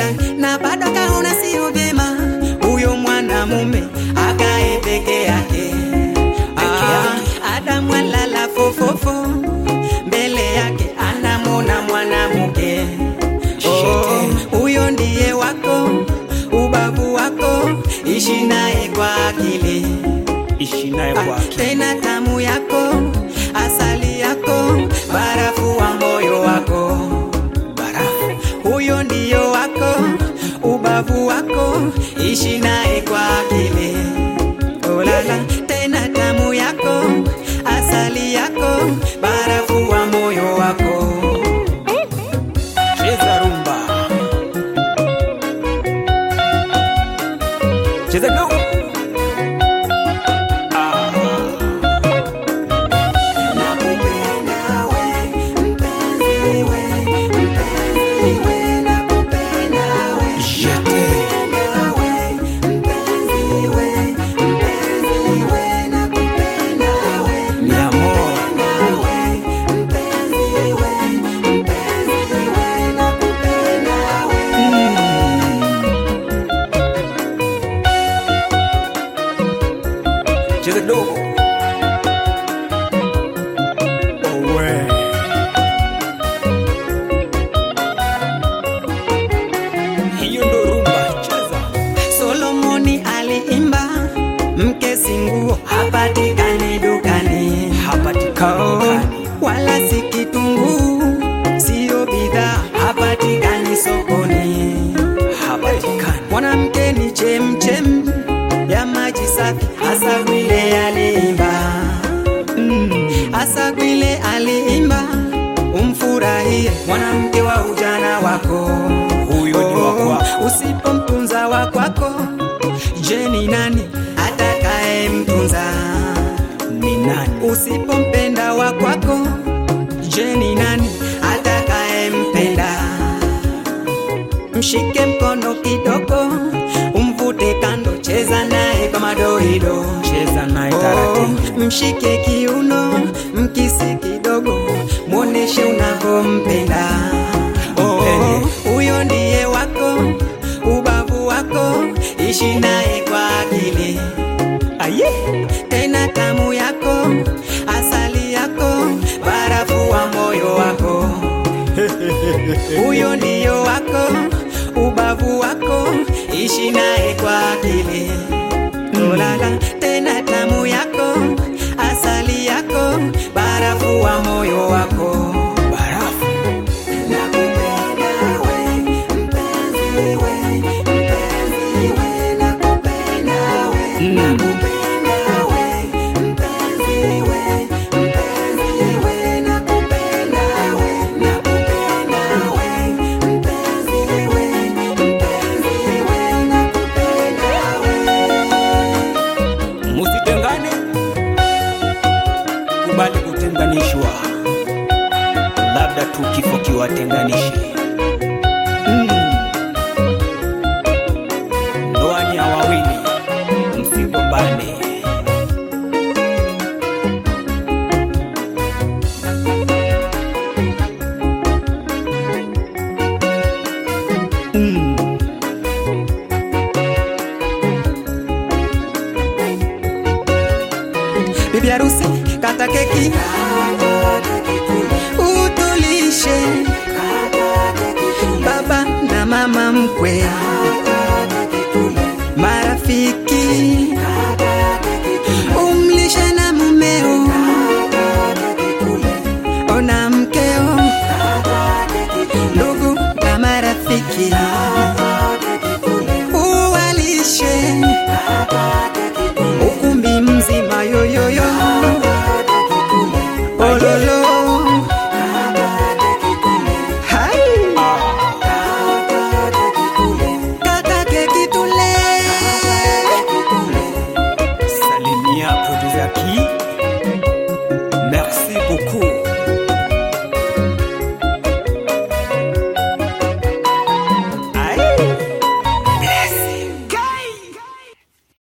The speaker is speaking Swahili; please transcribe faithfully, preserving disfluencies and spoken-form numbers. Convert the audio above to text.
Olala, na bado kaona sio vyema huyo mwanamume akae peke yake. Ah, Adamu alala fofofo, mbele yake anamwona mwanamke. Oh, huyo ndiye wako, ubavu wako, ishi naye kwa akili, ishi naye kwa akili. Tena tamu yako, asali yako, barafu wa moyo wako. Barafu. Huyo ndiyo wako, ubavu wako, ishi naye kwa akili. Olala, tena tamu yako, asali yako, barafu wa moyo wako. Cheza rumba, cheza dogo. Cheza dogo. Owe. Hiyo ndo rumba, cheza. Solomoni aliimba, mke si nguo, hapatikani dukani. Hapatikani dukani. Wala si kitunguu, sio bidhaa, hapatikani sokoni. Hapatikani. Mwanamke ni chemchem ya maji safi, hasa vile aliimba. Mm, hasa vile aliimba, umfurahie mwanamke wa ujana wako. Huyo ni wa kwako. Usipomtunza wa kwako, je, ni nani atakaye mtunza? Ni nani? Usipompenda wa kwako, je, ni nani atakaye mpenda? Mshike mkono kidogo, umvute kando, cheza naye kwa madoido, cheza naye taratibu. Oh, mshike kiuno, mkisi kidogo, muoneshe unavyompenda. Oh, huyo ndiye wako, ubavu wako, ishi naye kwa akili. Aye, tena tamu yako, asali yako, barafu wa moyo wako. Huyo ndiyo wako, ubavu wako, ishi naye kwa akili. Olala, tena tamu yako, asali yako, barafu wa moyo wako. barafu. Nakupenda we, mpenzi we, mpenzi we, nakupenda we, nakupenda we, mpenzi we, mpenzi we, nakupenda we, nakupenda we, mpenzi we, mpenzi we, nakupenda we. Musitengane, kubali kutenganishwa, labda tu kifo kiwatenganishe. Mm. Ndoa ni ya wawili, msigombane. Mm. Bibi harusi, kata keki, utulishe baba na mama mkwe, marafiki